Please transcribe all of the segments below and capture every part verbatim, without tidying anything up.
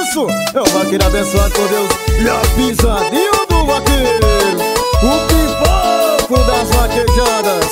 isso é o vaqueiro abençoado por Deus e a pisadinha do vaqueiro, o pipoco das vaquejadas.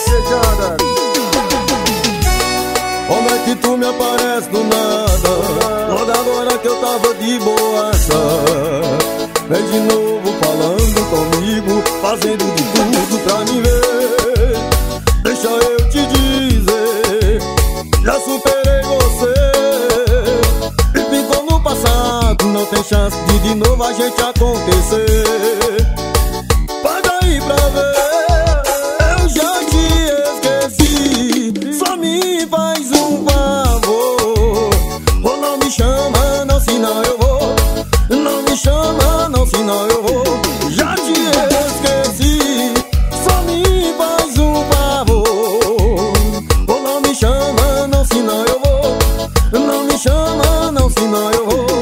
Como é que tu me aparece do nada, logo agora que eu tava de boaça? Vem de novo falando comigo, fazendo de tudo pra me ver. Deixa eu te dizer, já superei você. E ficou no passado, não tem chance de de novo a gente acontecer. Paga aí pra ver, eu já te esqueci. Só me faz um favor, ou não me chama não, senão eu vou. Não me chama não, senão eu vou. Já te esqueci, só me faz um favor, ou não me chama não, senão eu vou. Não me chama não, senão eu vou.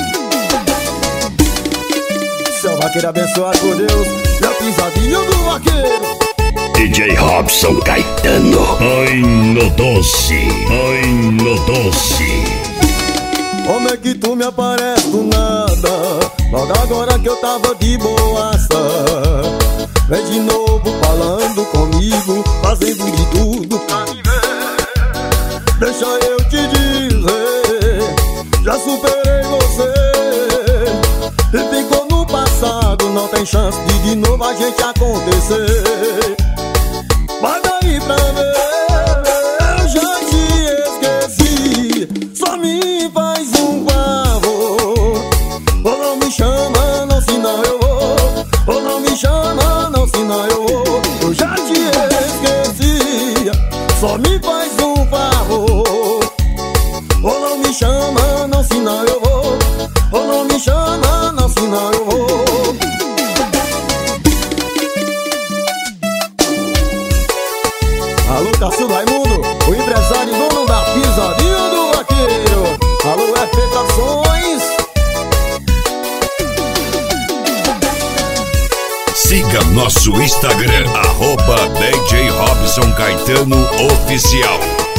Seu vaqueiro abençoado por Deus e a pisadinha do vaqueiro, D J Robson Caetano. Ai no doce, ai no doce. Como é que tu me aparece do nada, logo agora que eu tava de boaça? Vem de novo falando comigo, fazendo de tudo pra me ver. Deixa eu te dizer, já superei você. E ficou no passado, não tem chance de de novo a gente acontecer. Vai daí pra ver, eu já te esqueci. Só me faz um favor, ou não me chama não, senão eu vou. Ou não me chama não, senão eu vou. Eu já te esqueci. Só me faz um favor, ou não me chama não, senão eu vou. Ou não me chama não, senão eu vou. Alô, Cacildo Raimundo, o empresário dono da pisadinha do vaqueiro. Alô, F P Trações. Siga nosso Instagram, arroba D J Robson Caetano Oficial.